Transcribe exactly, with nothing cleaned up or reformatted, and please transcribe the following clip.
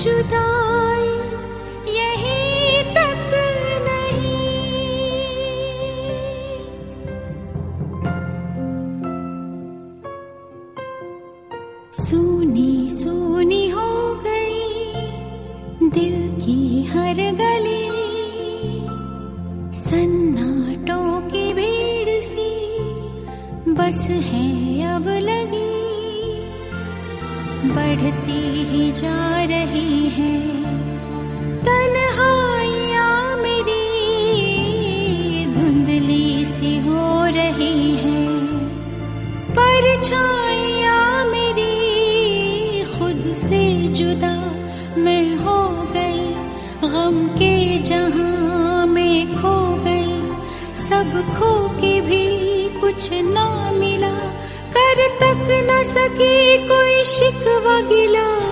जुदाई यहीं तक नहीं। सूनी सूनी हो गई दिल की हर गली, सन्नाटों की भीड़ सी बस है अब लगी, बढ़ती ही जा रही है तन्हाइयाँ मेरी, धुंधली सी हो रही है परछाइयाँ मेरी, खुद से जुदा मैं हो गई, गम के जहां में खो गई, सब खो के भी कुछ ना मिला, कर तक न सकी कोई शिकवा गिला।